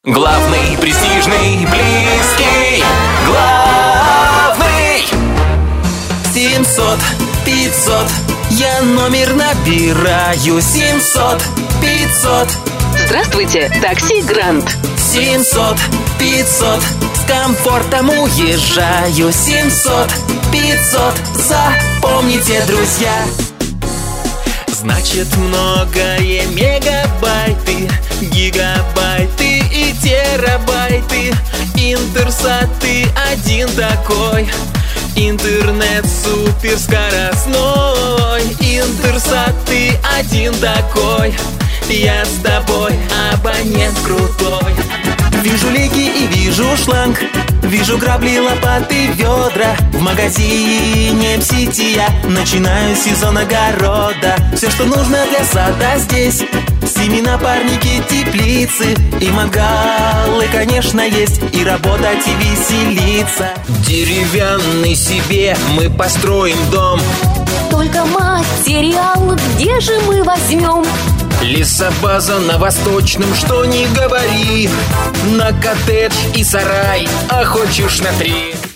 Главный, престижный, близкий, главный. 700, 500, я номер набираю. 700, 500. Здравствуйте, такси Гранд. 700, 500, с комфортом уезжаю. 700, 500, запомните, друзья. Значит, многое мегабайты, гигабайты и терабайты. Интерсат ты один такой. Интернет суперскоростной. Интерсат ты один такой. Я с тобой, абонент крутой. Вижу лейки и вижу шланг, вижу грабли, лопаты, ведра. В магазине в сети я начинаю сезон огорода. Все, что нужно для сада здесь: семена, парники, теплицы и мангалы, конечно, есть. И работать, и веселиться. Деревянный себе мы построим дом. Только материал где же мы возьмем? Лесобаза на Восточном, что ни говори. На коттедж и сарай, а хочешь на 3.